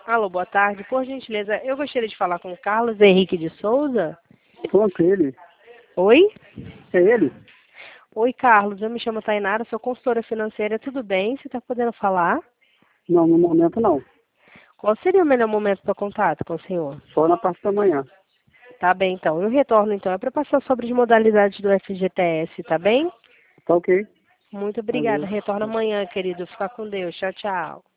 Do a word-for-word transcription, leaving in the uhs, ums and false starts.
Alô, boa tarde. Por gentileza, eu gostaria de falar com o Carlos Henrique de Souza. Pronto, ele. Oi? É ele? Oi, Carlos. Eu me chamo Tainara, sou consultora financeira. Tudo bem? Você está podendo falar? Não, no momento não. Qual seria o melhor momento para contato com o senhor? Só na parte da manhã. Tá bem, então. Eu retorno, então. É para passar sobre as modalidades do F G T S, tá bem? Tá ok. Muito obrigada. Valeu. Retorno amanhã, querido. Fica com Deus. Tchau, tchau.